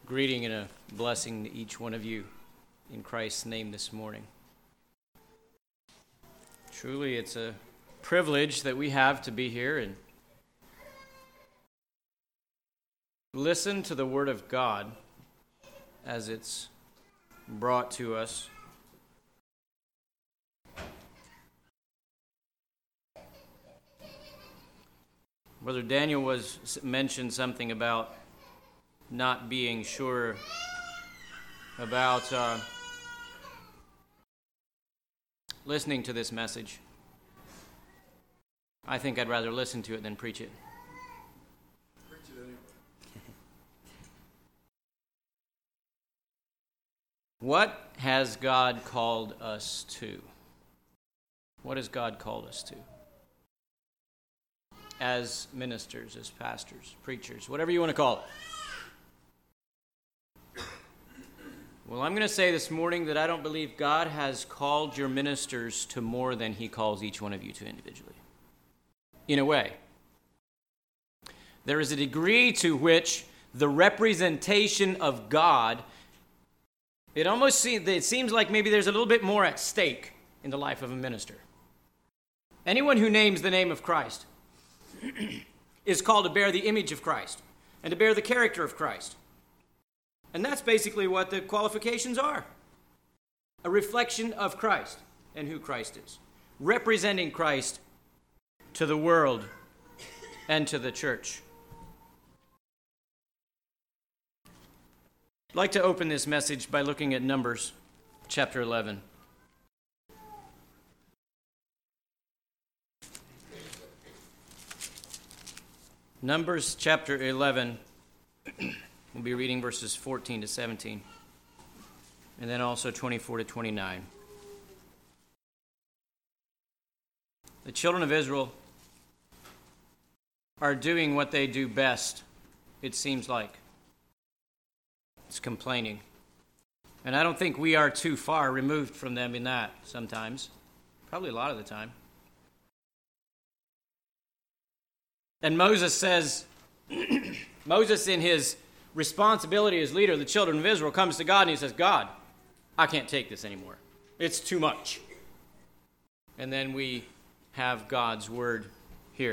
greeting and a blessing to each one of you in Christ's name this morning. Truly, it's a privilege that we have to be here and listen to the Word of God as it's brought to us. Brother Daniel mentioned something about not being sure about listening to this message. I think I'd rather listen to it than preach it. Preach it anyway. What has God called us to? What has God called us to? As ministers, as pastors, preachers, whatever you want to call it. Well, I'm going to say this morning that I don't believe God has called your ministers to more than he calls each one of you to individually. In a way. There is a degree to which the representation of God, it seems like maybe there's a little bit more at stake in the life of a minister. Anyone who names the name of Christ is called to bear the image of Christ and to bear the character of Christ. And that's basically what the qualifications are. A reflection of Christ and who Christ is. Representing Christ to the world and to the church. I'd like to open this message by looking at Numbers chapter 11. Numbers chapter 11. We'll be reading verses 14 to 17, and then also 24 to 29. The children of Israel are doing what they do best, it seems like. It's complaining. And I don't think we are too far removed from them in that sometimes. Probably a lot of the time. And Moses says, Moses in his responsibility as leader of the children of Israel comes to God and he says, God, I can't take this anymore. It's too much. And then we have God's word here.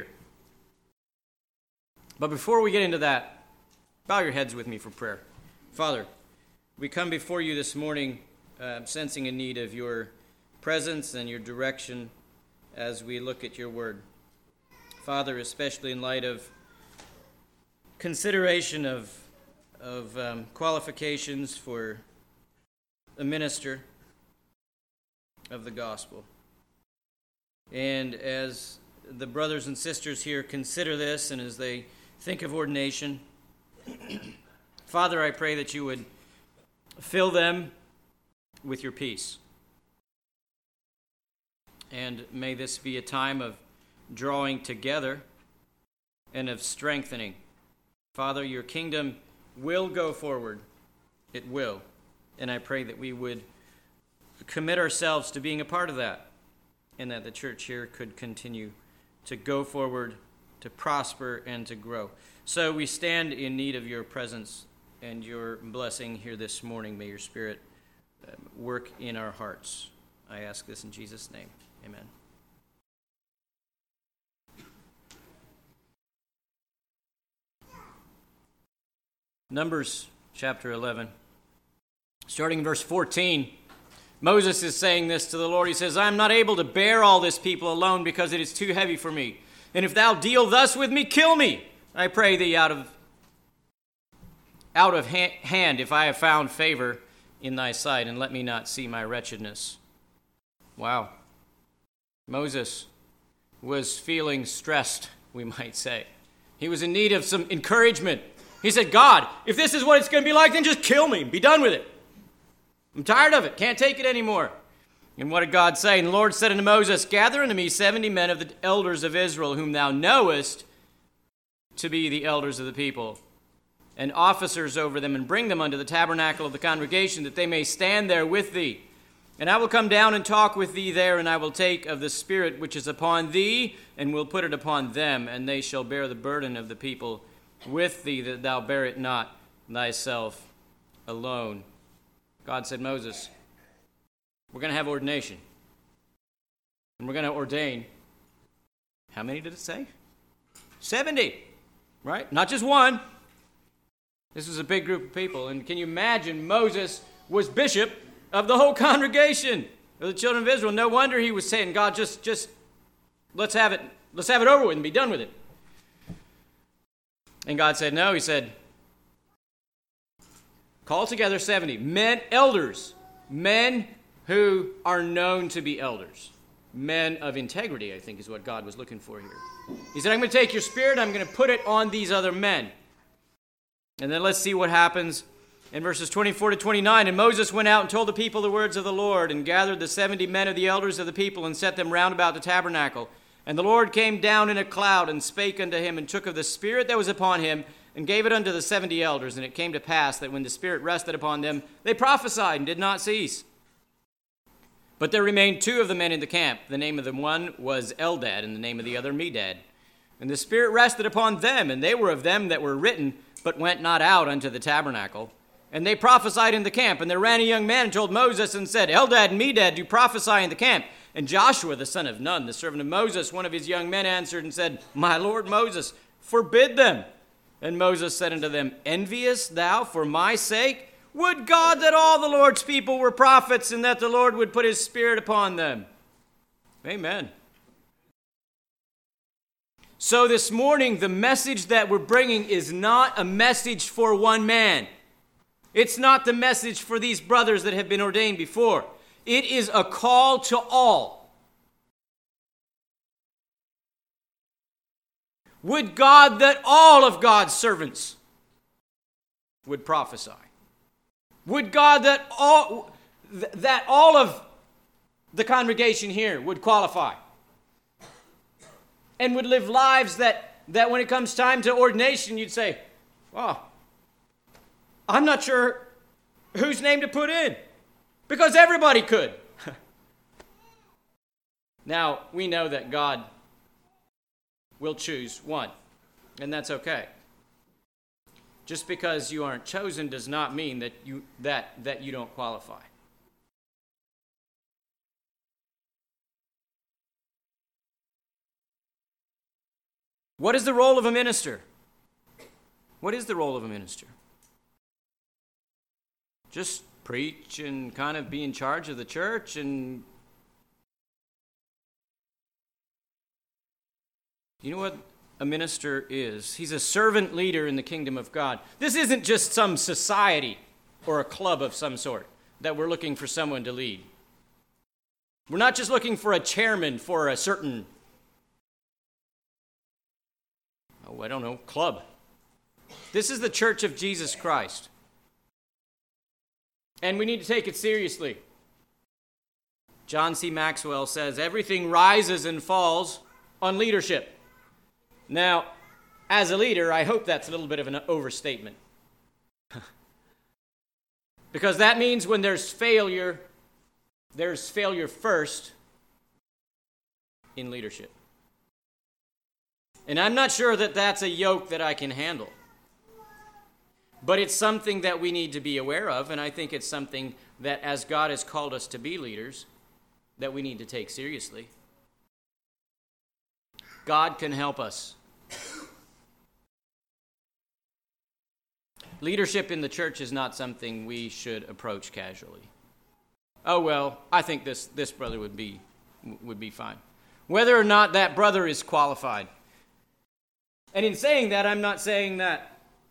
But before we get into that, bow your heads with me for prayer. Father, we come before you this morning sensing a need of your presence and your direction as we look at your word. Father, especially in light of consideration of qualifications for a minister of the gospel. And as the brothers and sisters here consider this and as they think of ordination, Father, I pray that you would fill them with your peace. And may this be a time of drawing together and of strengthening. Father, your kingdom will go forward. It will. And I pray that we would commit ourselves to being a part of that, and that the church here could continue to go forward, to prosper, and to grow. So we stand in need of your presence and your blessing here this morning. May your Spirit work in our hearts. I ask this in Jesus' name. Amen. Numbers chapter 11. Starting in verse 14, Moses is saying this to the Lord. He says, I am not able to bear all this people alone because it is too heavy for me. And if thou deal thus with me, kill me. I pray thee out of hand if I have found favor in thy sight, and let me not see my wretchedness. Wow. Moses was feeling stressed, we might say. He was in need of some encouragement. He said, God, if this is what it's going to be like, then just kill me. Be done with it. I'm tired of it. Can't take it anymore. And what did God say? And the Lord said unto Moses, gather unto me 70 men of the elders of Israel, whom thou knowest to be the elders of the people, and officers over them, and bring them unto the tabernacle of the congregation, that they may stand there with thee. And I will come down and talk with thee there, and I will take of the Spirit which is upon thee, and will put it upon them, and they shall bear the burden of the people with thee, that thou bear it not thyself alone, God said, Moses, we're going to have ordination. And we're going to ordain, how many did it say? 70, right? Not just one. This was a big group of people. And can you imagine Moses was bishop of the whole congregation of the children of Israel? No wonder he was saying, God, just let's have it over with and be done with it. And God said, no. He said, call together 70 men, elders, men who are known to be elders. Men of integrity, I think, is what God was looking for here. He said, I'm going to take your spirit, I'm going to put it on these other men. And then let's see what happens in verses 24 to 29. And Moses went out and told the people the words of the Lord, and gathered the 70 men of the elders of the people, and set them round about the tabernacle. And the Lord came down in a cloud, and spake unto him, and took of the spirit that was upon him, and gave it unto the 70 elders. And it came to pass that when the spirit rested upon them, they prophesied and did not cease. But there remained 2 of the men in the camp. The name of the one was Eldad, and the name of the other Medad. And the Spirit rested upon them, and they were of them that were written, but went not out unto the tabernacle. And they prophesied in the camp. And there ran a young man and told Moses, and said, Eldad and Medad do prophesy in the camp. And Joshua, the son of Nun, the servant of Moses, one of his young men, answered and said, My Lord Moses, forbid them. And Moses said unto them, Enviest thou for my sake? Would God that all the Lord's people were prophets, and that the Lord would put his Spirit upon them. Amen. So this morning, the message that we're bringing is not a message for one man. It's not the message for these brothers that have been ordained before. It is a call to all. Would God that all of God's servants would prophesy. Would God that all of the congregation here would qualify and would live lives that when it comes time to ordination, you'd say, well, I'm not sure whose name to put in, because everybody could. Now, we know that God will choose one, and that's okay. Just because you aren't chosen does not mean that you don't qualify. What is the role of a minister? What is the role of a minister? Just preach and kind of be in charge of the church and... You know what a minister is? He's a servant leader in the kingdom of God. This isn't just some society or a club of some sort that we're looking for someone to lead. We're not just looking for a chairman for a certain, club. This is the church of Jesus Christ. And we need to take it seriously. John C. Maxwell says, everything rises and falls on leadership. Now, as a leader, I hope that's a little bit of an overstatement. Because that means when there's failure first in leadership. And I'm not sure that that's a yoke that I can handle. But it's something that we need to be aware of, and I think it's something that, as God has called us to be leaders, that we need to take seriously. God can help us. Leadership in the church is not something we should approach casually. Oh, well, I think this brother would be fine. Whether or not that brother is qualified. And in saying that, I'm not saying that.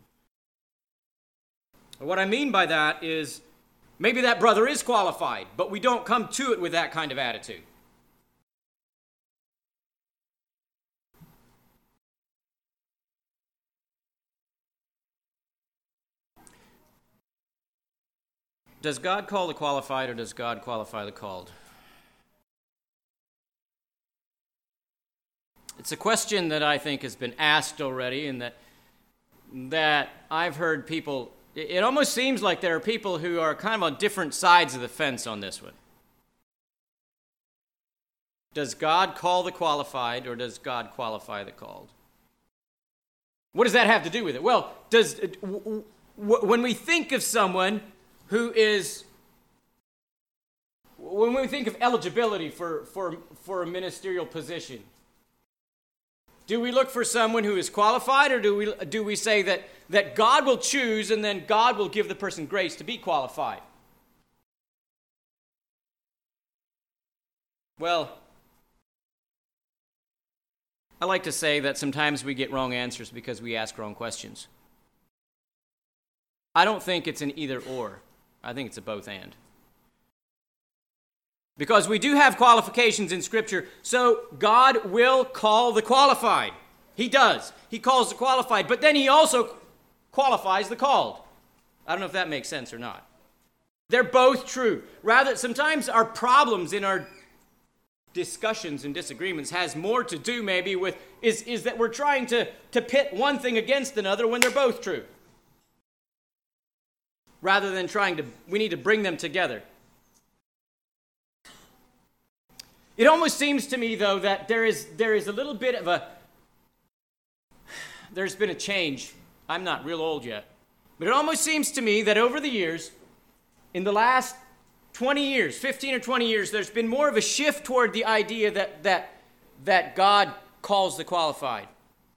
What I mean by that is maybe that brother is qualified, but we don't come to it with that kind of attitude. Does God call the qualified, or does God qualify the called? It's a question that I think has been asked already, and that I've heard people... It almost seems like there are people who are kind of on different sides of the fence on this one. Does God call the qualified, or does God qualify the called? What does that have to do with it? Well, when we think of someone who is, when we think of eligibility for a ministerial position, do we look for someone who is qualified, or do we say that God will choose and then God will give the person grace to be qualified? Well, I like to say that sometimes we get wrong answers because we ask wrong questions. I don't think it's an either or. I think it's a both and. Because we do have qualifications in Scripture, so God will call the qualified. He does. He calls the qualified, but then he also qualifies the called. I don't know if that makes sense or not. They're both true. Rather, sometimes our problems in our discussions and disagreements has more to do maybe with, is that we're trying to pit one thing against another when they're both true. Rather than we need to bring them together. It almost seems to me, though, that there is a little bit of there's been a change. I'm not real old yet. But it almost seems to me that over the years, in the last 20 years, 15 or 20 years, there's been more of a shift toward the idea that God calls the qualified.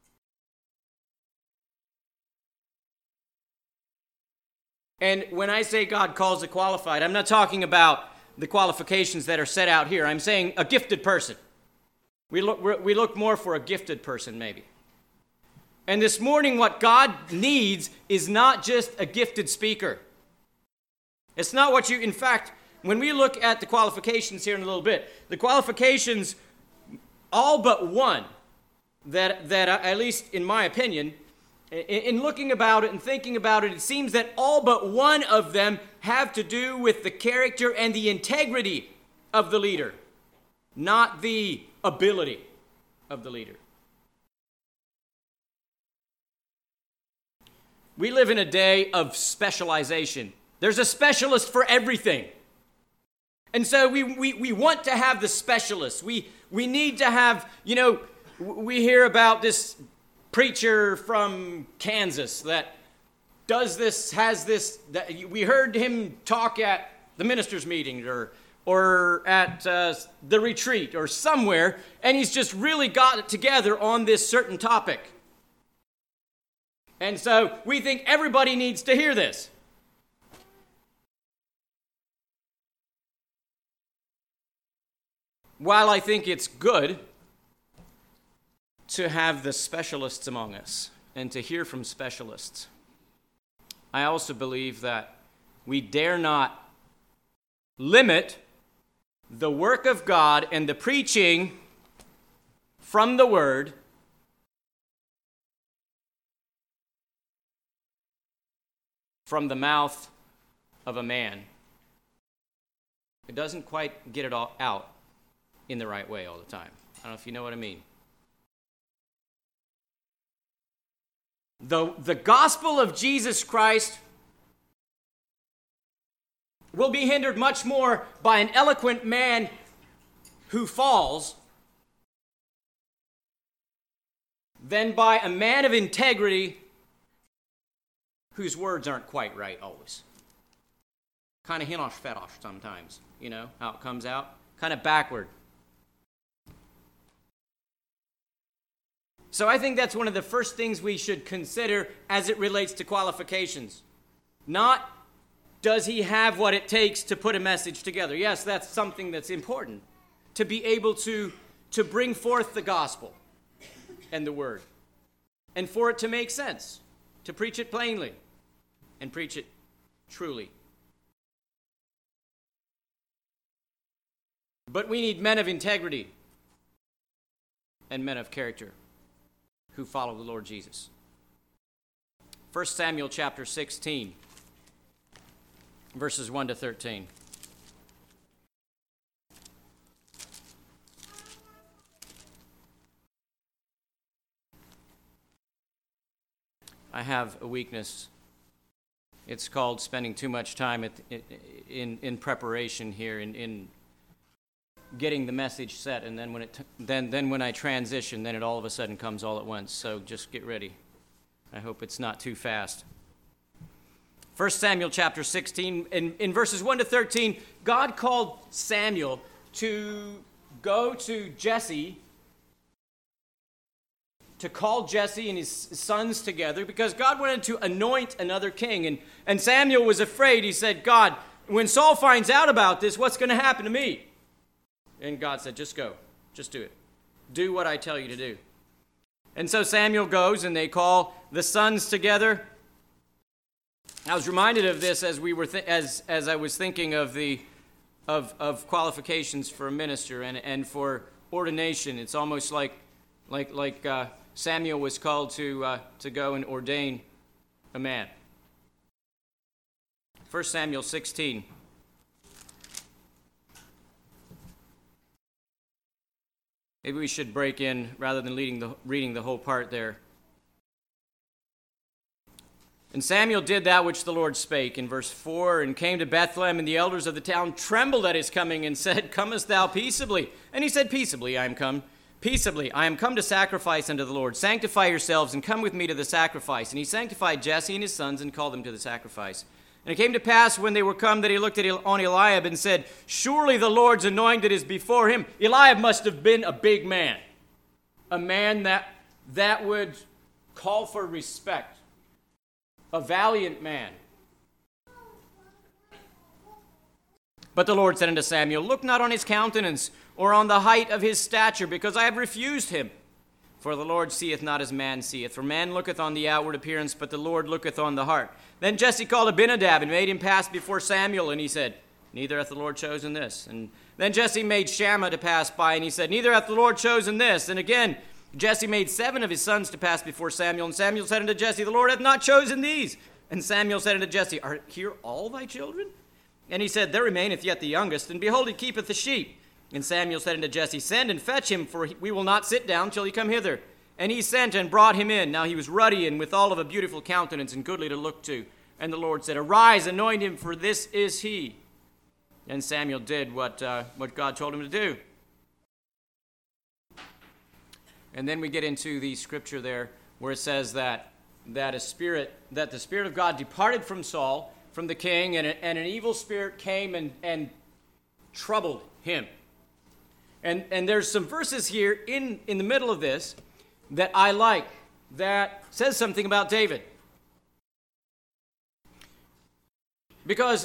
And when I say God calls the qualified, I'm not talking about the qualifications that are set out here. I'm saying a gifted person. We look more for a gifted person, maybe. And this morning, what God needs is not just a gifted speaker. It's not what in fact, when we look at the qualifications here in a little bit, the qualifications, all but one, that at least in my opinion, in looking about it and thinking about it, it seems that all but one of them have to do with the character and the integrity of the leader, not the ability of the leader. We live in a day of specialization. There's a specialist for everything. And so we want to have the specialists. We need to have, we hear about this preacher from Kansas that does this, has this, that we heard him talk at the ministers' meeting or at the retreat or somewhere, and he's just really got it together on this certain topic. And so we think everybody needs to hear this. While I think it's good to have the specialists among us and to hear from specialists, I also believe that we dare not limit the work of God and the preaching from the Word from the mouth of a man. It doesn't quite get it all out in the right way all the time. I don't know if you know what I mean. The gospel of Jesus Christ will be hindered much more by an eloquent man who falls than by a man of integrity whose words aren't quite right always. Kind of hinosh fetosh sometimes, how it comes out. Kind of backward. So I think that's one of the first things we should consider as it relates to qualifications. Not, does he have what it takes to put a message together? Yes, that's something that's important. To be able to bring forth the gospel and the word. And for it to make sense. To preach it plainly. And preach it truly. But we need men of integrity. And men of character. Who follow the Lord Jesus. 1 Samuel chapter 16, verses 1 to 13. I have a weakness. It's called spending too much time in preparation here, in getting the message set, and then when I transition, then it all of a sudden comes all at once. So just get ready. I hope it's not too fast. 1 Samuel chapter 16, in verses 1 to 13, God called Samuel to go to Jesse, to call Jesse and his sons together, because God wanted to anoint another king. And Samuel was afraid. He said, God, when Saul finds out about this, what's going to happen to me? And God said, just go. Just do it. Do what I tell you to do. And so Samuel goes, and they call the sons together. I was reminded of this as we were as I was thinking of the of qualifications for a minister and for ordination. It's almost like Samuel was called to go and ordain a man. 1 Samuel 16. Maybe we should break in rather than reading the whole part there. And Samuel did that which the Lord spake, in verse 4, and came to Bethlehem, and the elders of the town trembled at his coming, and said, Comest thou peaceably? And he said, Peaceably I am come. Peaceably I am come to sacrifice unto the Lord. Sanctify yourselves, and come with me to the sacrifice. And he sanctified Jesse and his sons, and called them to the sacrifice. And it came to pass, when they were come, that he looked on Eliab, and said, Surely the Lord's anointed is before him. Eliab must have been a big man, a man that would call for respect. A valiant man. But the Lord said unto Samuel, Look not on his countenance, or on the height of his stature, because I have refused him. For the Lord seeth not as man seeth. For man looketh on the outward appearance, but the Lord looketh on the heart. Then Jesse called Abinadab, and made him pass before Samuel, and he said, Neither hath the Lord chosen this. And then Jesse made Shammah to pass by, and he said, Neither hath the Lord chosen this. And again Jesse made 7 of his sons to pass before Samuel. And Samuel said unto Jesse, The Lord hath not chosen these. And Samuel said unto Jesse, Are here all thy children? And he said, There remaineth yet the youngest, and behold, he keepeth the sheep. And Samuel said unto Jesse, Send and fetch him, for we will not sit down till he come hither. And he sent and brought him in. Now he was ruddy, and withal of a beautiful countenance, and goodly to look to. And the Lord said, Arise, anoint him, for this is he. And Samuel did what God told him to do. And then we get into the scripture there where it says that the Spirit of God departed from Saul, from the king, and an evil spirit came and troubled him. And there's some verses here in the middle of this that I like, that says something about David. Because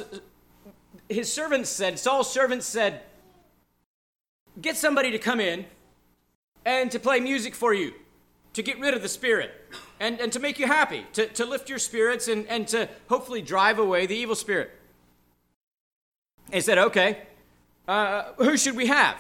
Saul's servants said, Get somebody to come in and to play music for you, to get rid of the spirit, and to make you happy, to lift your spirits and to hopefully drive away the evil spirit. He said, okay, who should we have?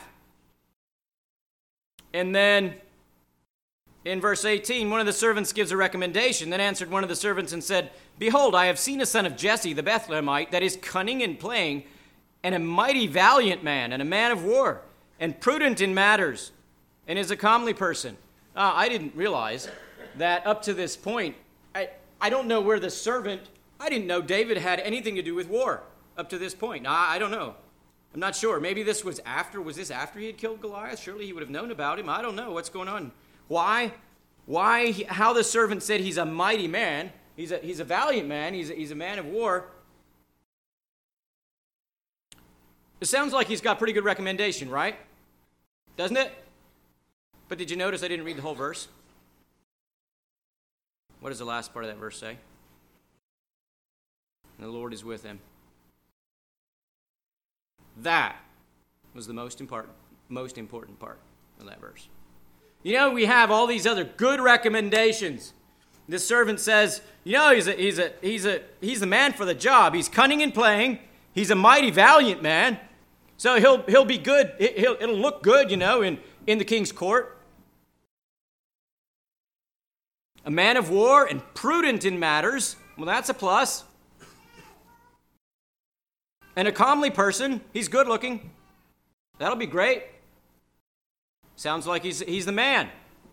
And then in verse 18, one of the servants gives a recommendation. Then answered one of the servants and said, Behold, I have seen a son of Jesse the Bethlehemite that is cunning in playing, and a mighty valiant man, and a man of war, and prudent in matters, and is a comely person. I didn't realize that up to this point, I don't know where the servant, I didn't know David had anything to do with war up to this point. I don't know. I'm not sure. Maybe this was after he had killed Goliath? Surely he would have known about him. I don't know what's going on. Why, how the servant said he's a mighty man, he's a valiant man, he's a man of war. It sounds like he's got pretty good recommendation, right? Doesn't it? But did you notice I didn't read the whole verse? What does the last part of that verse say? And the Lord is with him. That was the most important part of that verse. You know, we have all these other good recommendations. This servant says, you know, he's the man for the job. He's cunning in playing. He's a mighty valiant man. So he'll be good. It'll look good, you know, in the king's court. A man of war and prudent in matters. Well, that's a plus. And a comely person. He's good looking. That'll be great. Sounds like he's the man.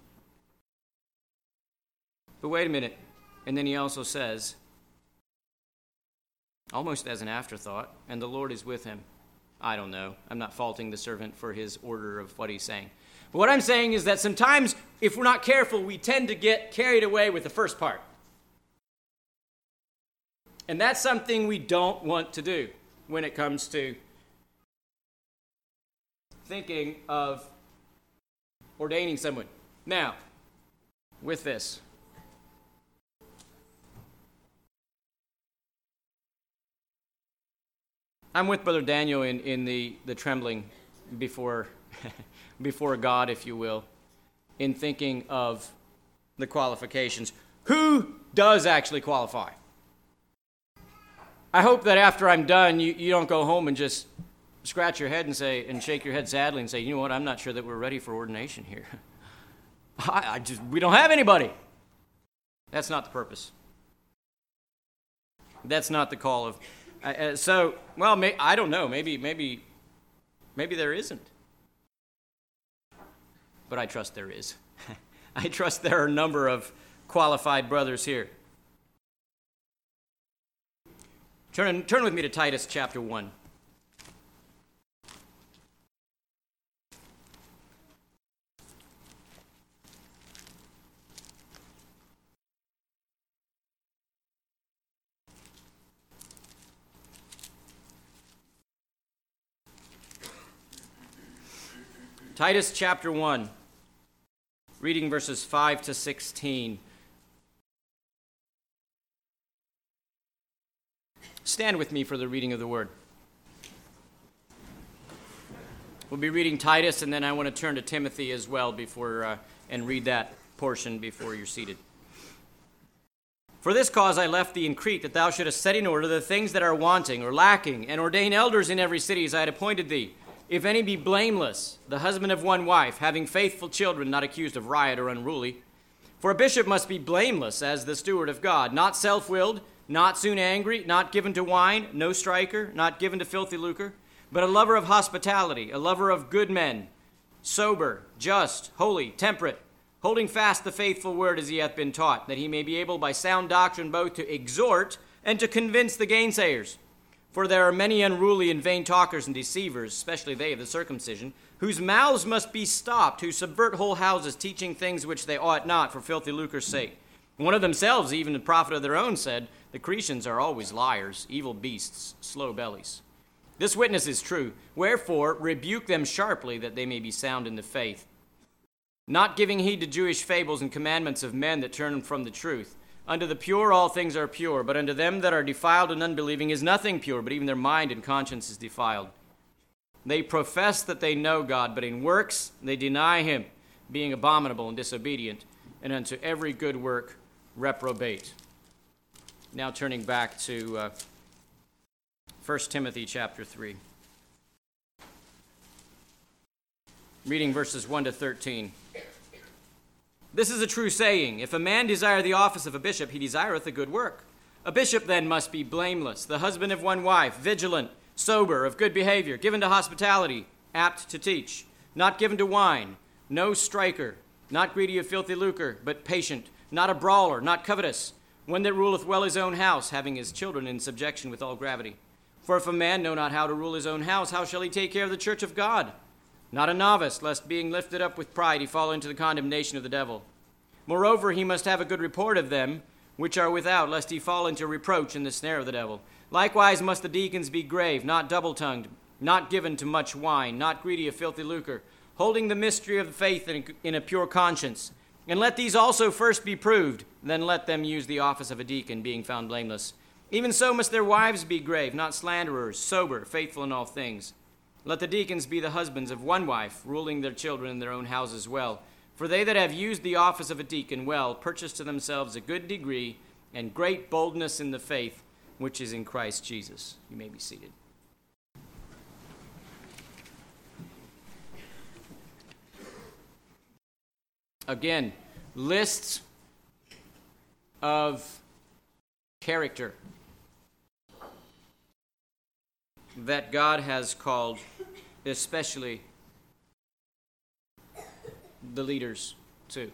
But wait a minute. And then he also says, almost as an afterthought, and the Lord is with him. I don't know. I'm not faulting the servant for his order of what he's saying. But what I'm saying is that sometimes, if we're not careful, we tend to get carried away with the first part. And that's something we don't want to do when it comes to thinking of ordaining someone. Now, with this, I'm with Brother Daniel in the trembling before before God, if you will, in thinking of the qualifications. Who does actually qualify? I hope that after I'm done, you don't go home and just scratch your head and shake your head sadly and say, you know what, I'm not sure that we're ready for ordination here. We don't have anybody. That's not the purpose. That's not the call of. I don't know. Maybe there isn't. But I trust there is. I trust there are a number of qualified brothers here. Turn with me to Titus chapter 1. Titus chapter 1, reading verses 5 to 16. Stand with me for the reading of the word. We'll be reading Titus, and then I want to turn to Timothy as well and read that portion before you're seated. For this cause I left thee in Crete, that thou shouldest set in order the things that are wanting or lacking, and ordain elders in every city as I had appointed thee. If any be blameless, the husband of one wife, having faithful children, not accused of riot or unruly. For a bishop must be blameless as the steward of God, not self-willed, not soon angry, not given to wine, no striker, not given to filthy lucre, but a lover of hospitality, a lover of good men, sober, just, holy, temperate, holding fast the faithful word as he hath been taught, that he may be able by sound doctrine both to exhort and to convince the gainsayers. For there are many unruly and vain talkers and deceivers, especially they of the circumcision, whose mouths must be stopped, who subvert whole houses, teaching things which they ought not for filthy lucre's sake. One of themselves, even a prophet of their own, said, the Cretians are always liars, evil beasts, slow bellies. This witness is true. Wherefore, rebuke them sharply, that they may be sound in the faith, not giving heed to Jewish fables and commandments of men that turn from the truth. Unto the pure all things are pure, but unto them that are defiled and unbelieving is nothing pure, but even their mind and conscience is defiled. They profess that they know God, but in works they deny him, being abominable and disobedient, and unto every good work reprobate. Now turning back to 1 Timothy chapter 3. Reading verses 1 to 13. This is a true saying. If a man desire the office of a bishop, he desireth a good work. A bishop then must be blameless, the husband of one wife, vigilant, sober, of good behavior, given to hospitality, apt to teach, not given to wine, no striker, not greedy of filthy lucre, but patient, not a brawler, not covetous, one that ruleth well his own house, having his children in subjection with all gravity. For if a man know not how to rule his own house, how shall he take care of the church of God? Not a novice, lest being lifted up with pride he fall into the condemnation of the devil. Moreover, he must have a good report of them which are without, lest he fall into reproach in the snare of the devil. Likewise must the deacons be grave, not double-tongued, not given to much wine, not greedy of filthy lucre, holding the mystery of the faith in a pure conscience. And let these also first be proved, then let them use the office of a deacon, being found blameless. Even so must their wives be grave, not slanderers, sober, faithful in all things. Let the deacons be the husbands of one wife, ruling their children in their own houses well. For they that have used the office of a deacon well purchase to themselves a good degree and great boldness in the faith which is in Christ Jesus. You may be seated. Again, lists of character that God has called, especially the leaders, too.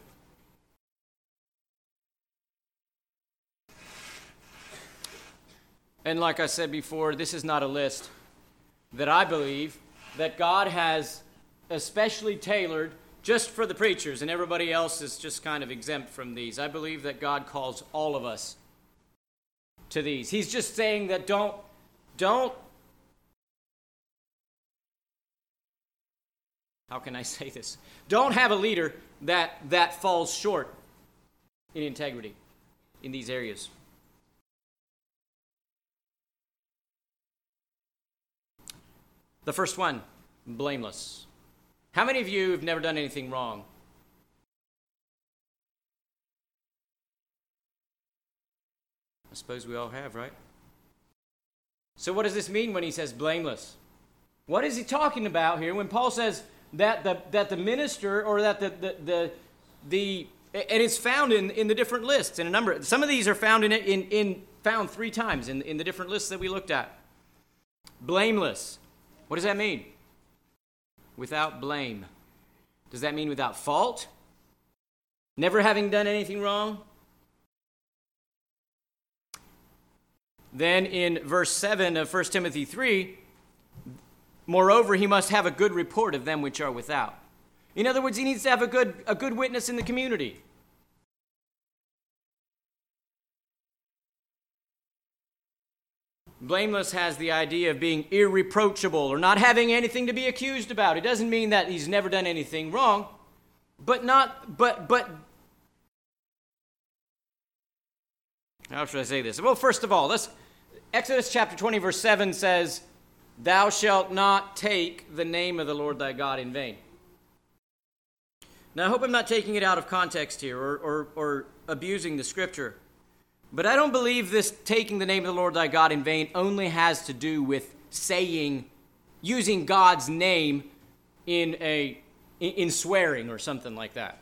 And like I said before, this is not a list that I believe that God has especially tailored just for the preachers, and everybody else is just kind of exempt from these. I believe that God calls all of us to these. He's just saying that don't, how can I say this? Don't have a leader that falls short in integrity in these areas. The first one, blameless. How many of you have never done anything wrong? I suppose we all have, right? So what does this mean when he says blameless? What is he talking about here when Paul says that the minister, or that the and it's found in the different lists in a number. Some of these are found found 3 times in the different lists that we looked at. Blameless. What does that mean? Without blame. Does that mean without fault? Never having done anything wrong? Then in verse 7 of 1 Timothy 3, moreover, he must have a good report of them which are without. In other words, he needs to have a good witness in the community. Blameless has the idea of being irreproachable or not having anything to be accused about. It doesn't mean that he's never done anything wrong, but how should I say this? Well, first of all, Exodus chapter 20 verse 7 says, "Thou shalt not take the name of the Lord thy God in vain." Now, I hope I'm not taking it out of context here or abusing the scripture. But I don't believe this taking the name of the Lord thy God in vain only has to do with using God's name in swearing or something like that.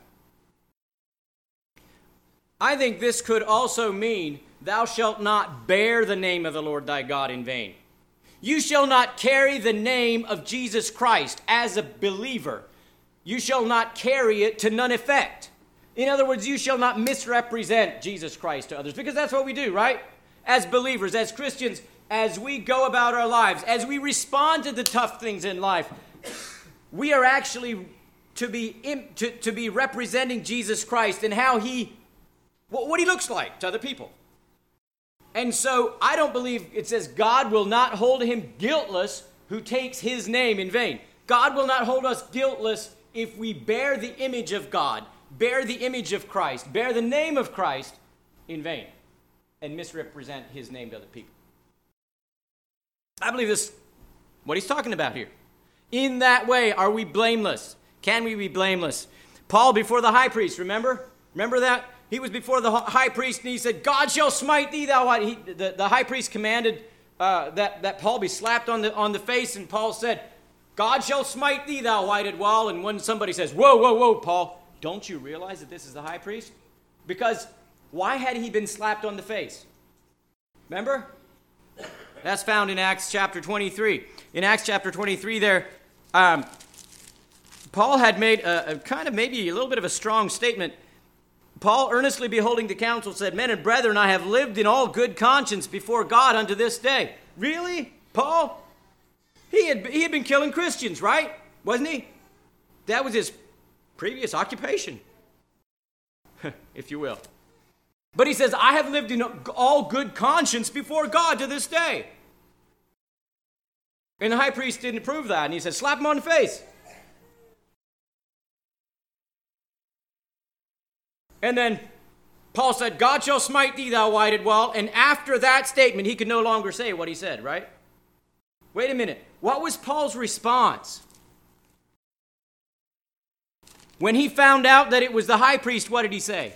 I think this could also mean thou shalt not bear the name of the Lord thy God in vain. You shall not carry the name of Jesus Christ as a believer. You shall not carry it to none effect. In other words, you shall not misrepresent Jesus Christ to others, because that's what we do, right? As believers, as Christians, as we go about our lives, as we respond to the tough things in life, we are actually to be representing Jesus Christ and what he looks like to other people. And so I don't believe it says God will not hold him guiltless who takes his name in vain. God will not hold us guiltless if we bear the image of God, bear the image of Christ, bear the name of Christ in vain, and misrepresent his name to other people. I believe this is what he's talking about here. In that way, are we blameless? Can we be blameless? Paul before the high priest, remember? Remember that? He was before the high priest, and he said, God shall smite thee, thou art. The high priest commanded that Paul be slapped on the face, and Paul said, God shall smite thee, thou whited wall. And when somebody says, whoa, Paul, don't you realize that this is the high priest? Because why had he been slapped on the face? Remember? That's found in Acts chapter 23. In Acts chapter 23 there, Paul had made a kind of maybe a little bit of a strong statement. Paul, earnestly beholding the council, said, Men and brethren, I have lived in all good conscience before God unto this day. Really? Paul? He had been killing Christians, right? Wasn't he? That was his previous occupation, if you will. But he says, I have lived in all good conscience before God to this day. And the high priest didn't approve that, and he said, slap him on the face. And then Paul said, God shall smite thee, thou whited wall. And after that statement, he could no longer say what he said, right? Wait a minute. What was Paul's response? When he found out that it was the high priest, what did he say?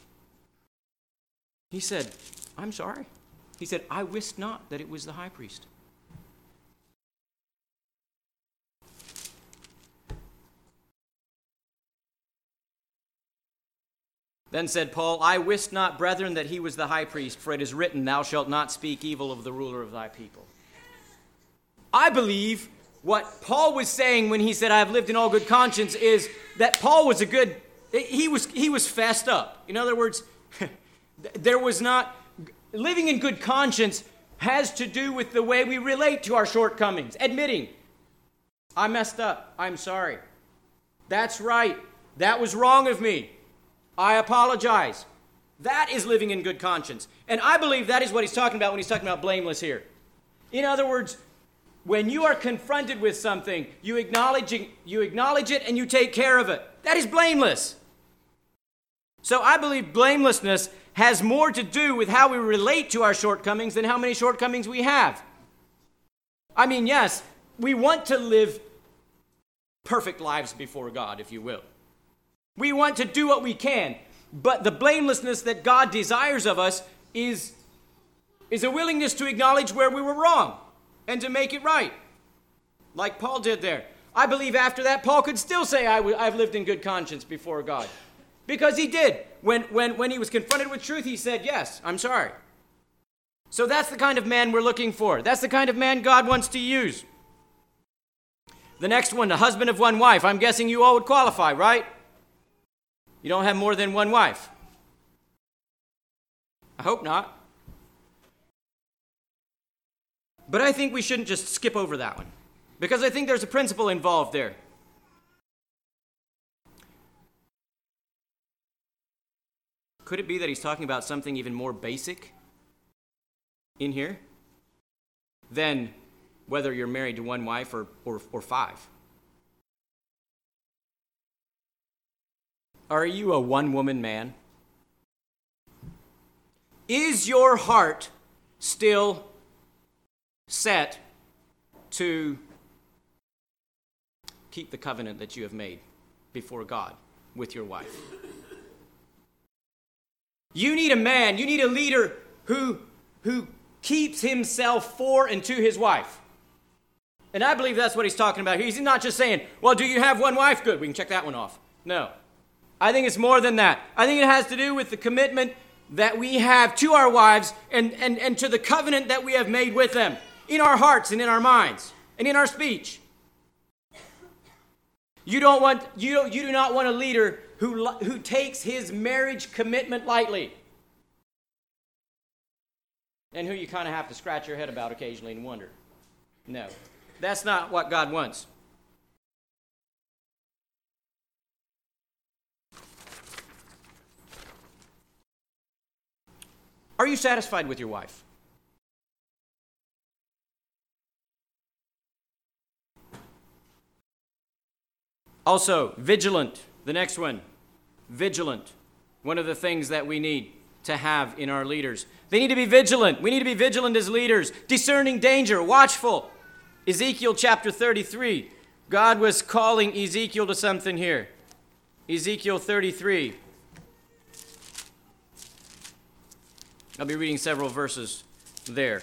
He said, I'm sorry. He said, I wist not that it was the high priest. Then said Paul, I wist not, brethren, that he was the high priest, for it is written, Thou shalt not speak evil of the ruler of thy people. I believe what Paul was saying when he said, I have lived in all good conscience, is that Paul was he was fessed up. In other words, there was not, living in good conscience has to do with the way we relate to our shortcomings. Admitting, I messed up, I'm sorry. That's right, that was wrong of me. I apologize. That is living in good conscience. And I believe that is what he's talking about when he's talking about blameless here. In other words, when you are confronted with something, you acknowledge it and you take care of it. That is blameless. So I believe blamelessness has more to do with how we relate to our shortcomings than how many shortcomings we have. I mean, yes, we want to live perfect lives before God, if you will. We want to do what we can, but the blamelessness that God desires of us is a willingness to acknowledge where we were wrong and to make it right, like Paul did there. I believe after that, Paul could still say, I've lived in good conscience before God. Because he did. When he was confronted with truth, he said, yes, I'm sorry. So that's the kind of man we're looking for. That's the kind of man God wants to use. The next one, the husband of one wife. I'm guessing you all would qualify, right? You don't have more than one wife. I hope not. But I think we shouldn't just skip over that one, because I think there's a principle involved there. Could it be that he's talking about something even more basic in here than whether you're married to one wife or five? Are you a one-woman man? Is your heart still set to keep the covenant that you have made before God with your wife? You need a man, you need a leader who keeps himself for and to his wife. And I believe that's what he's talking about here. He's not just saying, well, do you have one wife? Good, we can check that one off. No. I think it's more than that. I think it has to do with the commitment that we have to our wives and to the covenant that we have made with them in our hearts and in our minds and in our speech. You do not want a leader who takes his marriage commitment lightly and who you kind of have to scratch your head about occasionally and wonder. No, that's not what God wants. Are you satisfied with your wife? Also, vigilant. The next one, vigilant. One of the things that we need to have in our leaders. They need to be vigilant. We need to be vigilant as leaders, discerning danger, watchful. Ezekiel chapter 33. God was calling Ezekiel to something here. Ezekiel 33. I'll be reading several verses there.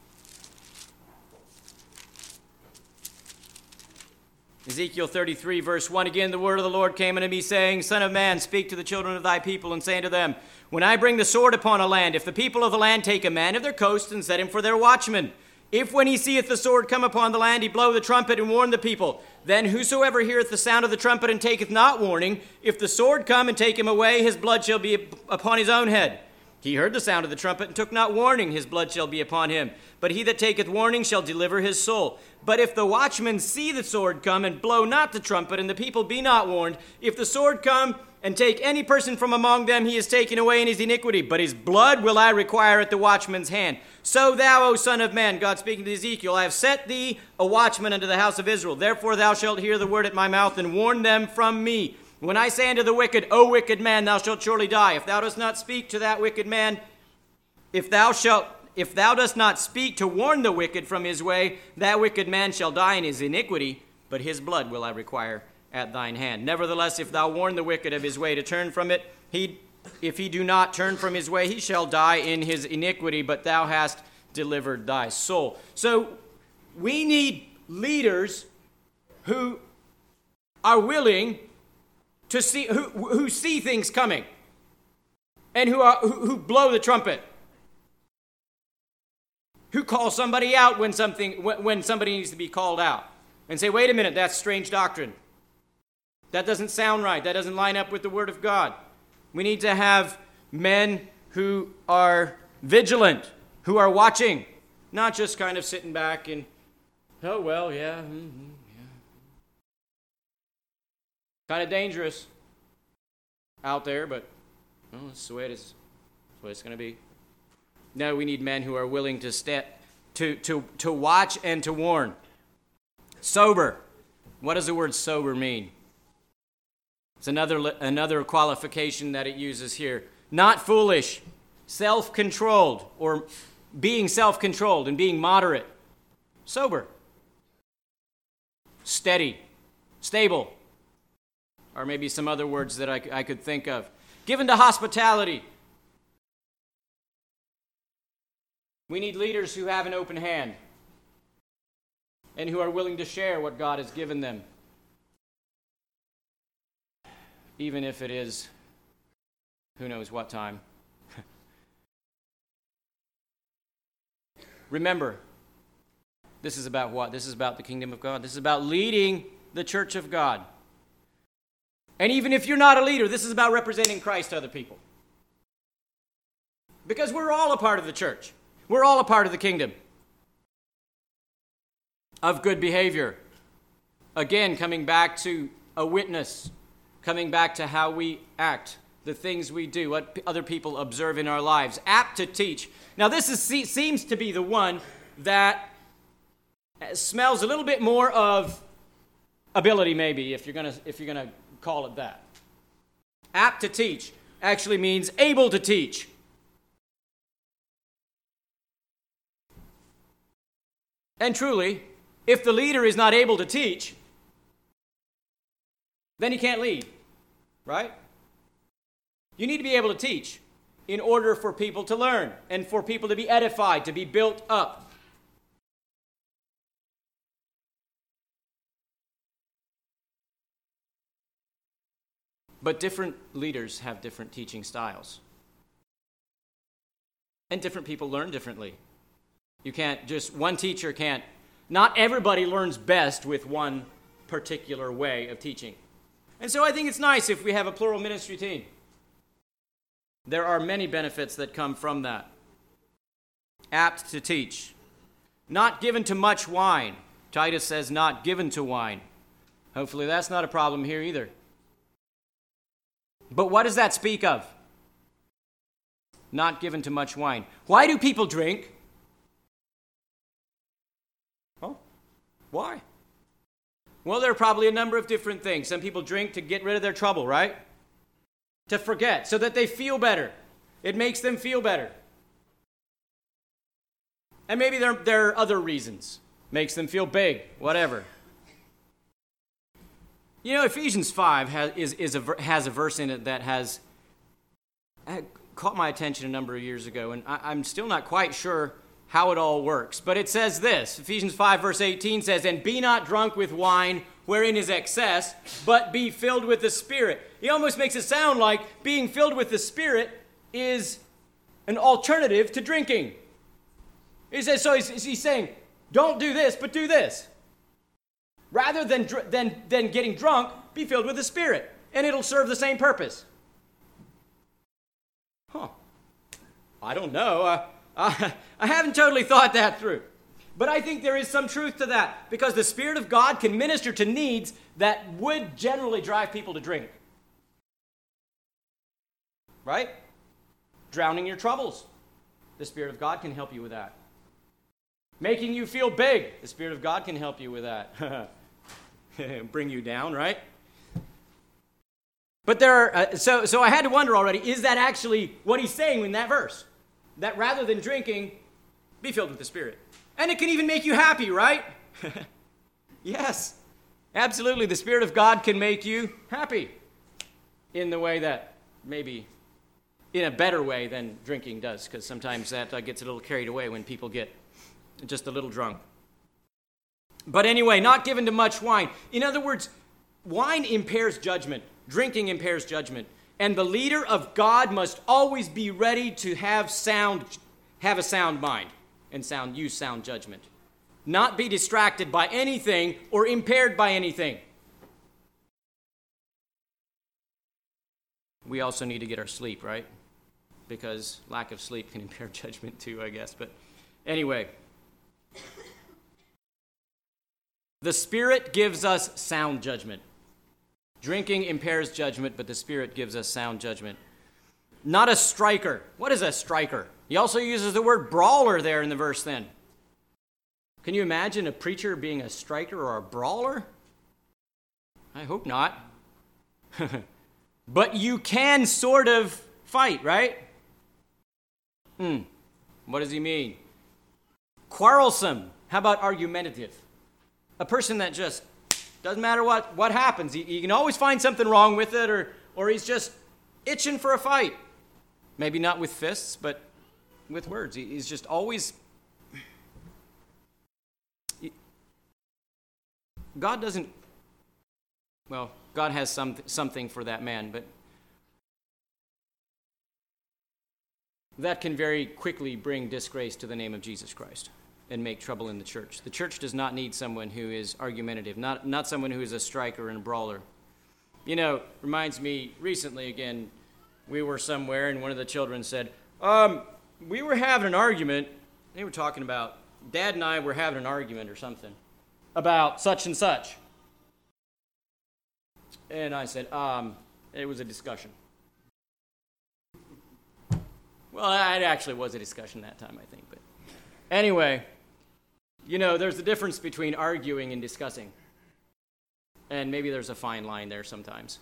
Ezekiel 33, verse 1, again, the word of the Lord came unto me, saying, Son of man, speak to the children of thy people, and say unto them, When I bring the sword upon a land, if the people of the land take a man of their coast, and set him for their watchman, if when he seeth the sword come upon the land, he blow the trumpet and warn the people, then whosoever heareth the sound of the trumpet and taketh not warning, if the sword come and take him away, his blood shall be upon his own head. He heard the sound of the trumpet and took not warning, his blood shall be upon him. But he that taketh warning shall deliver his soul. But if the watchman see the sword come and blow not the trumpet, and the people be not warned, if the sword come and take any person from among them, he is taken away in his iniquity. But his blood will I require at the watchman's hand. So thou, O son of man, God speaking to Ezekiel, I have set thee a watchman unto the house of Israel. Therefore thou shalt hear the word at my mouth, and warn them from me. When I say unto the wicked, O wicked man, thou shalt surely die. If thou dost not speak to that wicked man, if thou dost not speak to warn the wicked from his way, that wicked man shall die in his iniquity, but his blood will I require at thine hand. Nevertheless, if thou warn the wicked of his way to turn from it, if he do not turn from his way, he shall die in his iniquity, but thou hast delivered thy soul. So we need leaders who are willing to see, who see things coming, and who blow the trumpet, who call somebody out when somebody needs to be called out, and say, wait a minute, that's strange doctrine. That doesn't sound right. That doesn't line up with the Word of God. We need to have men who are vigilant, who are watching, not just kind of sitting back and, oh, well, yeah. Kind of dangerous out there, but well, that's the way it is. what it's going to be. No, we need men who are willing to watch and to warn. Sober. What does the word sober mean? It's another qualification that it uses here. Not foolish, self-controlled, or being self-controlled and being moderate. Sober. Steady, stable, or maybe some other words that I could think of. Given to hospitality. We need leaders who have an open hand and who are willing to share what God has given them, even if it is who knows what time. Remember, this is about what? This is about the kingdom of God. This is about leading the church of God. And even if you're not a leader, this is about representing Christ to other people. Because we're all a part of the church. We're all a part of the kingdom of good behavior. Again, coming back to a witness, coming back to how we act, the things we do, what other people observe in our lives. Apt to teach. Now, this seems to be the one that smells a little bit more of ability, maybe, if you're gonna call it that. Apt to teach actually means able to teach. And truly, if the leader is not able to teach, then he can't lead, right? You need to be able to teach in order for people to learn and for people to be edified, to be built up. But different leaders have different teaching styles. And different people learn differently. One teacher can't, not everybody learns best with one particular way of teaching. And so I think it's nice if we have a plural ministry team. There are many benefits that come from that. Apt to teach. Not given to much wine. Titus says not given to wine. Hopefully that's not a problem here either. But what does that speak of? Not given to much wine. Why do people drink? Oh, why? Well, there are probably a number of different things. Some people drink to get rid of their trouble, right? To forget, so that they feel better. It makes them feel better. And maybe there are other reasons. Makes them feel big, whatever. You know, Ephesians 5 has a verse in it that has caught my attention a number of years ago, and I'm still not quite sure how it all works. But it says this, Ephesians 5 verse 18 says, "And be not drunk with wine, wherein is excess, but be filled with the Spirit." He almost makes it sound like being filled with the Spirit is an alternative to drinking. He says, so he's saying, don't do this, but do this. Rather than getting drunk, be filled with the Spirit, and it'll serve the same purpose. I don't know. I haven't totally thought that through. But I think there is some truth to that, because the Spirit of God can minister to needs that would generally drive people to drink. Right? Drowning your troubles. The Spirit of God can help you with that. Making you feel big. The Spirit of God can help you with that. Bring you down, right? But there are, so I had to wonder already, is that actually what he's saying in that verse? That rather than drinking, be filled with the Spirit. And it can even make you happy, right? Yes, absolutely. The Spirit of God can make you happy in the way that maybe in a better way than drinking does, because sometimes that gets a little carried away when people get just a little drunk. But anyway, not given to much wine. In other words, wine impairs judgment. Drinking impairs judgment. And the leader of God must always be ready to have a sound mind and use sound judgment. Not be distracted by anything or impaired by anything. We also need to get our sleep, right? Because lack of sleep can impair judgment too, I guess. But anyway, the Spirit gives us sound judgment. Drinking impairs judgment, but the Spirit gives us sound judgment. Not a striker. What is a striker? He also uses the word brawler there in the verse then. Can you imagine a preacher being a striker or a brawler? I hope not. But you can sort of fight, right? What does he mean? Quarrelsome. How about argumentative? A person that just doesn't matter what happens. He can always find something wrong with it, or he's just itching for a fight. Maybe not with fists, but with words. He's just always... God doesn't... Well, God has something for that man, but that can very quickly bring disgrace to the name of Jesus Christ and make trouble in the church. The church does not need someone who is argumentative, not someone who is a striker and a brawler. You know, reminds me, recently again, we were somewhere and one of the children said, we were having an argument. They were talking about, Dad and I were having an argument or something about such and such. And I said, it was a discussion. Well, it actually was a discussion that time, I think. But anyway, you know, there's a difference between arguing and discussing. And maybe there's a fine line there sometimes.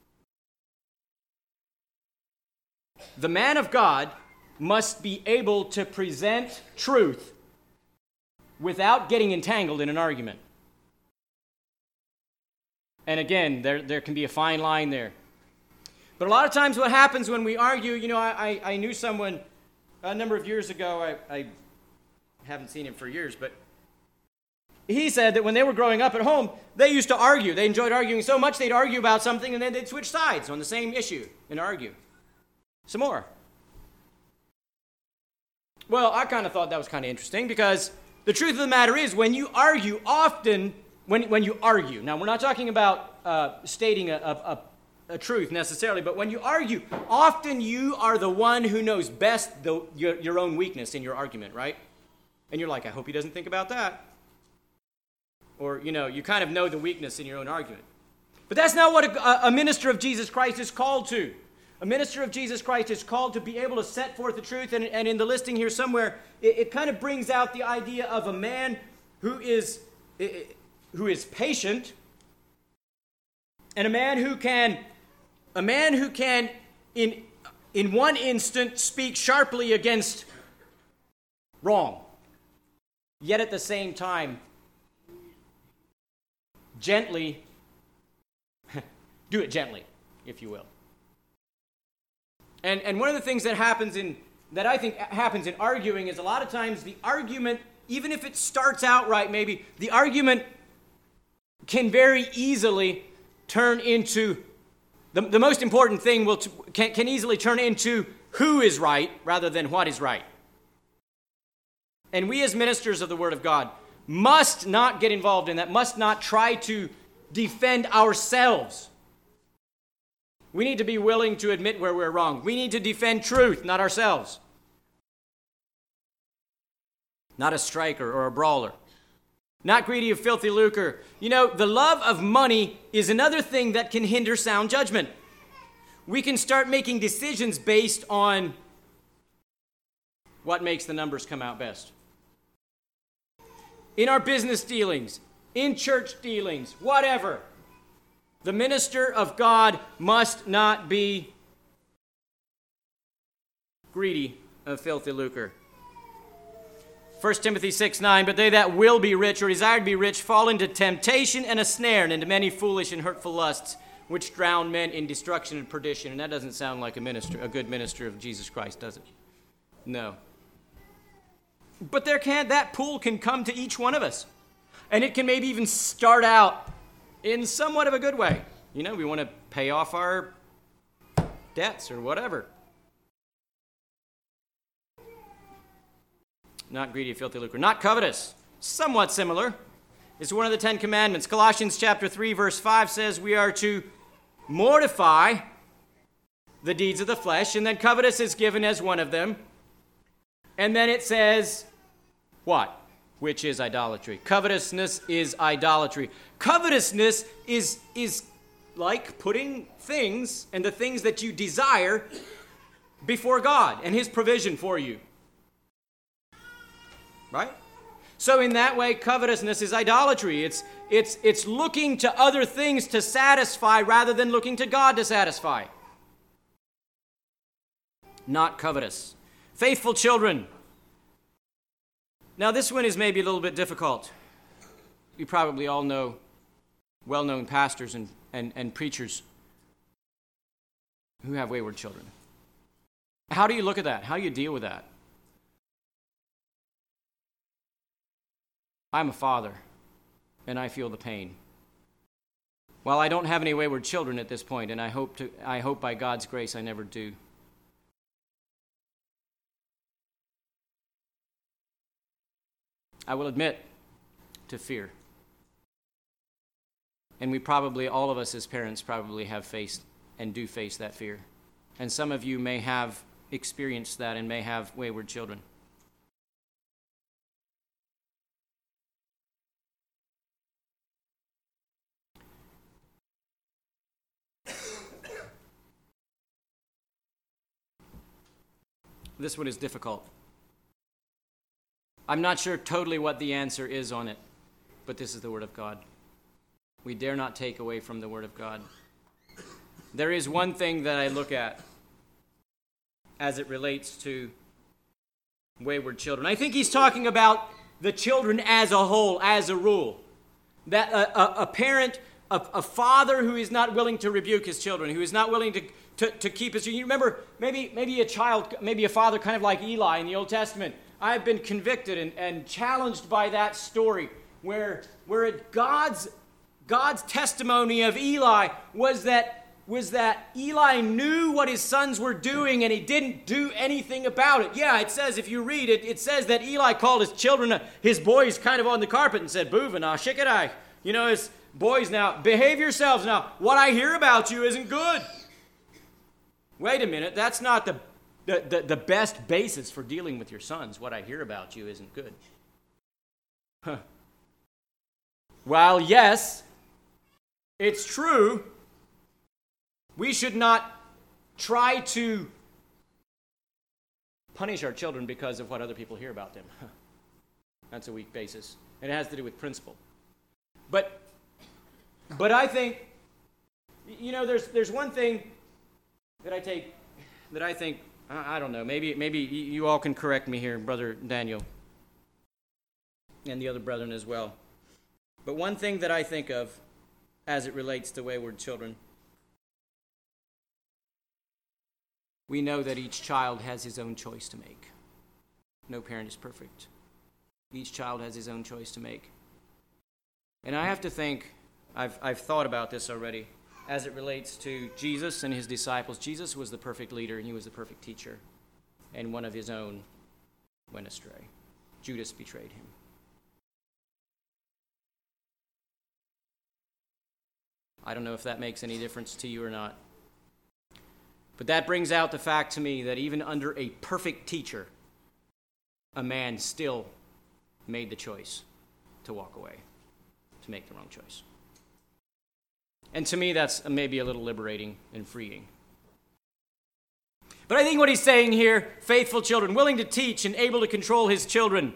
The man of God must be able to present truth without getting entangled in an argument. And again, there can be a fine line there. But a lot of times what happens when we argue, you know, I knew someone a number of years ago, I haven't seen him for years, but he said that when they were growing up at home, they used to argue. They enjoyed arguing so much they'd argue about something and then they'd switch sides on the same issue and argue some more. Well, I kind of thought that was kind of interesting because the truth of the matter is when you argue often, when you argue, now we're not talking about stating a truth necessarily, but when you argue, often you are the one who knows best your own weakness in your argument, right? And you're like, I hope he doesn't think about that. Or, you know, you kind of know the weakness in your own argument. But that's not what a minister of Jesus Christ is called to. A minister of Jesus Christ is called to be able to set forth the truth, and in the listing here somewhere, it kind of brings out the idea of a man who is patient, and a man who can in one instant speak sharply against wrong, yet at the same time gently do it gently, if you will. And one of the things that I think happens in arguing is a lot of times the argument, even if it starts out right, maybe the argument can very easily turn into the most important thing can easily turn into who is right rather than what is right. And we as ministers of the Word of God must not get involved in that, must not try to defend ourselves. We need to be willing to admit where we're wrong. We need to defend truth, not ourselves. Not a striker or a brawler. Not greedy of filthy lucre. You know, the love of money is another thing that can hinder sound judgment. We can start making decisions based on what makes the numbers come out best. In our business dealings, in church dealings, whatever. The minister of God must not be greedy of filthy lucre. 1 Timothy 6:9, but they that will be rich or desire to be rich fall into temptation and a snare and into many foolish and hurtful lusts, which drown men in destruction and perdition. And that doesn't sound like a good minister of Jesus Christ, does it? No. But that pool can come to each one of us. And it can maybe even start out in somewhat of a good way. You know, we want to pay off our debts or whatever. Not greedy of filthy lucre. Not covetous. Somewhat similar. It's one of the 10 Commandments. Colossians chapter 3, verse 5 says we are to mortify the deeds of the flesh, and then covetous is given as one of them. And then it says, what? Which is idolatry. Covetousness is idolatry. Covetousness is like putting things and the things that you desire before God and his provision for you. Right? So in that way, covetousness is idolatry. It's looking to other things to satisfy rather than looking to God to satisfy. Not covetous. Faithful children. Now this one is maybe a little bit difficult. You probably all know well-known pastors and preachers who have wayward children. How do you look at that? How do you deal with that? I'm a father, and I feel the pain. While I don't have any wayward children at this point, and I hope by God's grace I never do. I will admit to fear. And we probably, all of us as parents, probably have faced and do face that fear. And some of you may have experienced that and may have wayward children. This one is difficult. I'm not sure totally what the answer is on it, but this is the Word of God. We dare not take away from the Word of God. There is one thing that I look at as it relates to wayward children. I think he's talking about the children as a whole, as a rule. That a parent, a father who is not willing to rebuke his children, who is not willing to keep his... You remember, maybe a child, maybe a father kind of like Eli in the Old Testament. I've been convicted and challenged by that story where God's testimony of Eli was that Eli knew what his sons were doing and he didn't do anything about it. Yeah, it says, if you read it, it says that Eli called his children, his boys kind of on the carpet and said, Buvana, Shikadai. You know, his boys, now, behave yourselves. Now, what I hear about you isn't good. Wait a minute, that's not the best basis for dealing with your sons. What I hear about you isn't good. Huh. While, yes, it's true, we should not try to punish our children because of what other people hear about them. That's a weak basis. And it has to do with principle. But I think, you know, there's one thing that I think, I don't know, maybe you all can correct me here, Brother Daniel, and the other brethren as well. But one thing that I think of as it relates to wayward children, we know that each child has his own choice to make. No parent is perfect. Each child has his own choice to make. And I have to think, I've thought about this already, as it relates to Jesus and his disciples. Jesus was the perfect leader and he was the perfect teacher. And one of his own went astray. Judas betrayed him. I don't know if that makes any difference to you or not. But that brings out the fact to me that even under a perfect teacher, a man still made the choice to walk away, to make the wrong choice. And to me, that's maybe a little liberating and freeing. But I think what he's saying here, faithful children, willing to teach and able to control his children.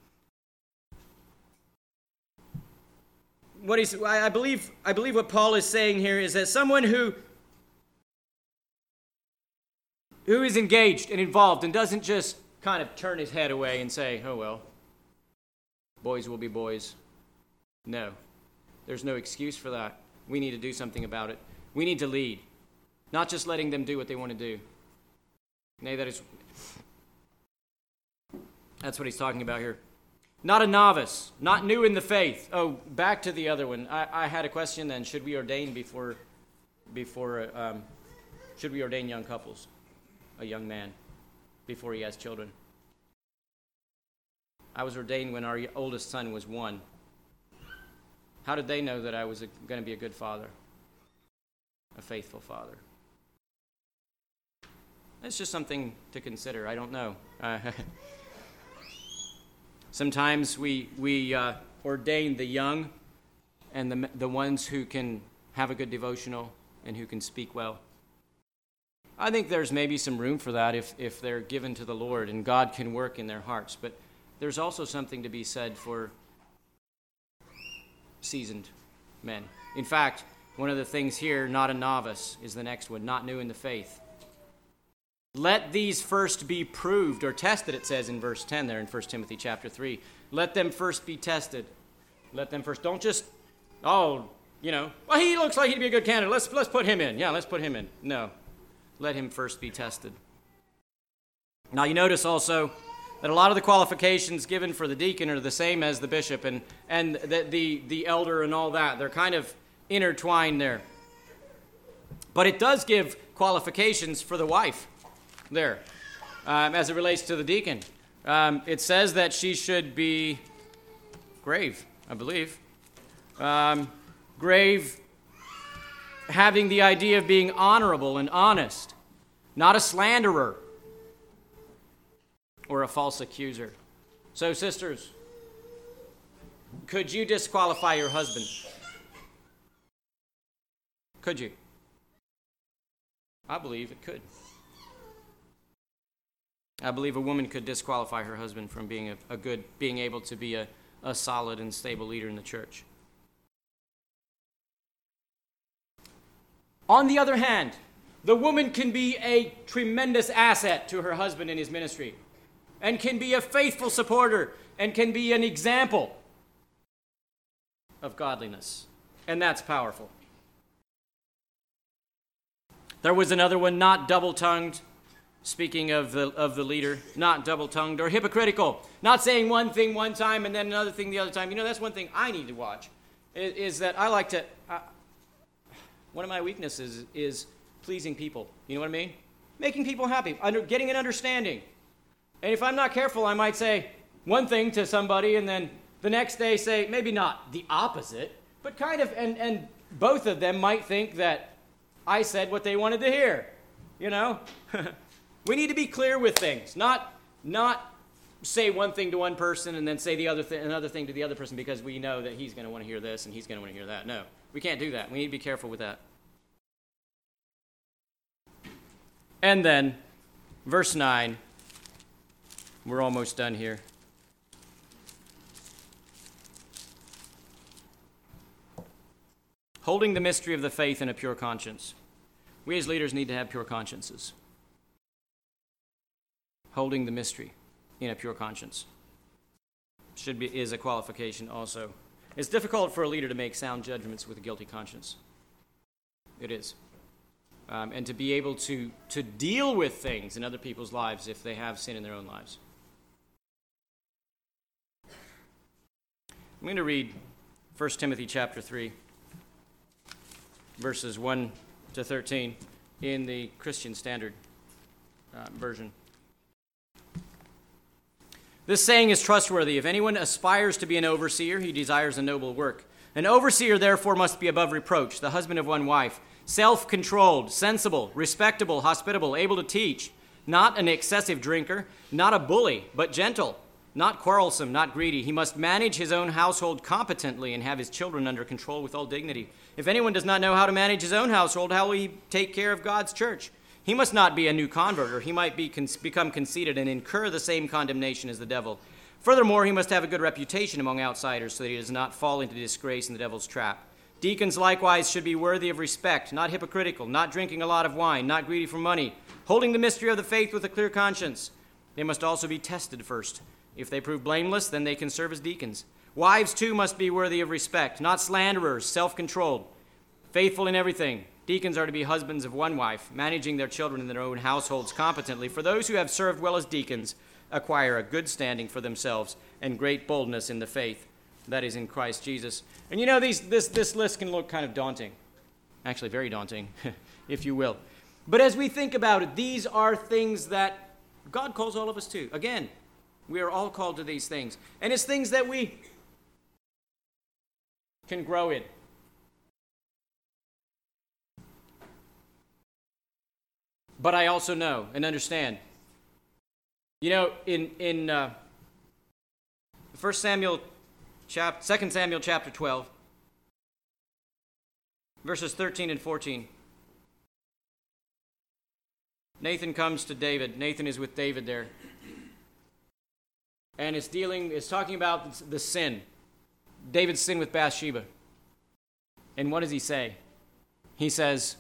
I believe what Paul is saying here is that someone who is engaged and involved and doesn't just kind of turn his head away and say, oh well, boys will be boys. No, there's no excuse for that. We need to do something about it. We need to lead, not just letting them do what they want to do. Nay, that's what he's talking about here. Not a novice, not new in the faith. Oh, back to the other one. I had a question then. Should we ordain should we ordain young couples, a young man, before he has children? I was ordained when our oldest son was 1. How did they know that I was going to be a good father, a faithful father? It's just something to consider. I don't know. Sometimes we ordain the young and the ones who can have a good devotional and who can speak well. I think there's maybe some room for that if they're given to the Lord and God can work in their hearts. But there's also something to be said for seasoned men. In fact, one of the things here, not a novice, is the next one, not new in the faith. Let these first be proved or tested, it says in verse 10 there in 1 Timothy chapter 3. Let them first be tested. Let them first. Don't just, well, he looks like he'd be a good candidate. Let's put him in. Yeah, let's put him in. No. Let him first be tested. Now you notice also that a lot of the qualifications given for the deacon are the same as the bishop and the elder and all that. They're kind of intertwined there. But it does give qualifications for the wife there as it relates to the deacon. It says that she should be grave, I believe. Grave, having the idea of being honorable and honest, not a slanderer or a false accuser. So, sisters, could you disqualify your husband? Could you? I believe it could. I believe a woman could disqualify her husband from being being able to be a solid and stable leader in the church. On the other hand, the woman can be a tremendous asset to her husband in his ministry, and can be a faithful supporter, and can be an example of godliness. And that's powerful. There was another one, not double-tongued, speaking of the leader, not double-tongued or hypocritical, not saying one thing one time and then another thing the other time. That's one thing I need to watch, is that I like to... one of my weaknesses is pleasing people. You know what I mean? Making people happy, getting an understanding. And if I'm not careful, I might say one thing to somebody and then the next day say, maybe not the opposite, but kind of, and both of them might think that I said what they wanted to hear. We need to be clear with things, not say one thing to one person and then say another thing to the other person because we know that he's going to want to hear this and he's going to want to hear that. No, we can't do that. We need to be careful with that. And then, verse 9, we're almost done here. Holding the mystery of the faith in a pure conscience. We as leaders need to have pure consciences. Holding the mystery in a pure conscience is a qualification also. It's difficult for a leader to make sound judgments with a guilty conscience. It is. And to be able to deal with things in other people's lives if they have sin in their own lives. I'm going to read 1 Timothy chapter 3, verses 1 to 13 in the Christian Standard Version. This saying is trustworthy. If anyone aspires to be an overseer, he desires a noble work. An overseer, therefore, must be above reproach, the husband of one wife, self-controlled, sensible, respectable, hospitable, able to teach, not an excessive drinker, not a bully, but gentle, not quarrelsome, not greedy. He must manage his own household competently and have his children under control with all dignity. If anyone does not know how to manage his own household, how will he take care of God's church? He must not be a new convert, or he might become conceited and incur the same condemnation as the devil. Furthermore, he must have a good reputation among outsiders so that he does not fall into disgrace in the devil's trap. Deacons likewise should be worthy of respect, not hypocritical, not drinking a lot of wine, not greedy for money, holding the mystery of the faith with a clear conscience. They must also be tested first. If they prove blameless, then they can serve as deacons. Wives, too, must be worthy of respect, not slanderers, self-controlled, faithful in everything. Deacons are to be husbands of one wife, managing their children in their own households competently. For those who have served well as deacons acquire a good standing for themselves and great boldness in the faith that is in Christ Jesus. And this list can look kind of daunting. Actually, very daunting, if you will. But as we think about it, these are things that God calls all of us to. Again, we are all called to these things. And it's things that we can grow in. But I also know and understand, in 2 Samuel chapter 12, verses 13 and 14, Nathan comes to David. Nathan is with David there. And it's talking about the sin. David's sin with Bathsheba. And what does he say? He says,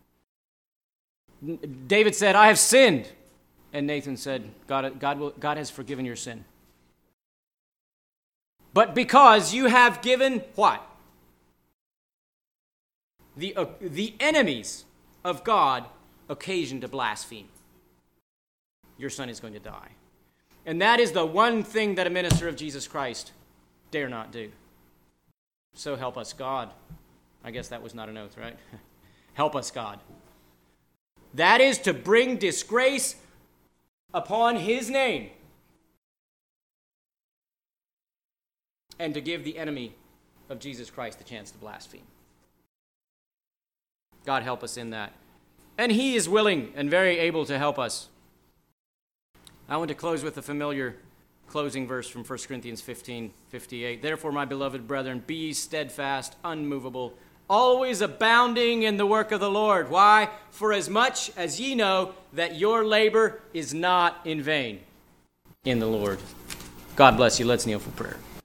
David said, I have sinned. And Nathan said, God has forgiven your sin. But because you have given what? The enemies of God occasion to blaspheme. Your son is going to die. And that is the one thing that a minister of Jesus Christ dare not do. So help us God. I guess that was not an oath, right? Help us God. That is to bring disgrace upon his name and to give the enemy of Jesus Christ the chance to blaspheme. God help us in that. And he is willing and very able to help us. I want to close with a familiar closing verse from 1 Corinthians 15:58. Therefore, my beloved brethren, be steadfast, unmovable, always abounding in the work of the Lord. Why? For as much as ye know that your labor is not in vain in the Lord. God bless you. Let's kneel for prayer.